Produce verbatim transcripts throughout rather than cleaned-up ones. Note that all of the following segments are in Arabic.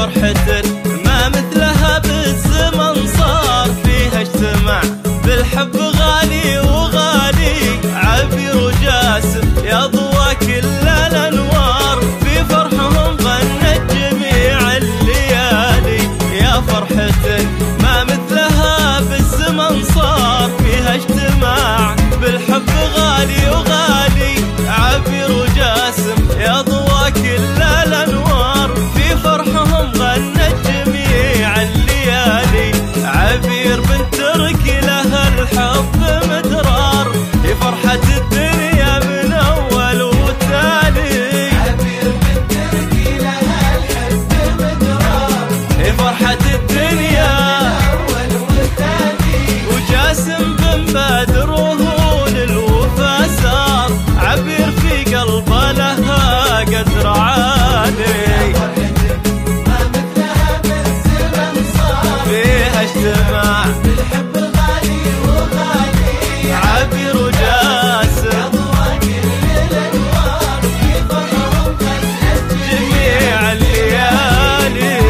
فرحة ما مثلها بالزمن صار فيها اجتماع بالحب غالي وغالي عبير وجاسم يا ضوى كل الانوار في فرحهم غنت جميع الليالي يا فرحة ما مثلها بالزمن صار فيها اجتماع بالحب غالي وغالي عبير وجاسم يا ضوى كل الانوار في فرحهم غنت جميع الليالي عبير بنت تركي لها الحب مدرار في فرحة الدنيا من اول وتالي عبير بنت تركي لها الحب مدرار في فرحة الدنيا من اول وتالي وجاسم بن بدر وهو للوفا سار عبير في قلبه لها قدر عالي ما مثلها بالزمن صار فيها اجتماع بالحب غالي وغالي عبير وجاسم يا ضوى كل الانوار في فرحهم غنت جميع الليالي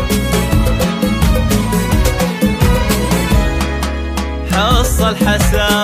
حصل حسن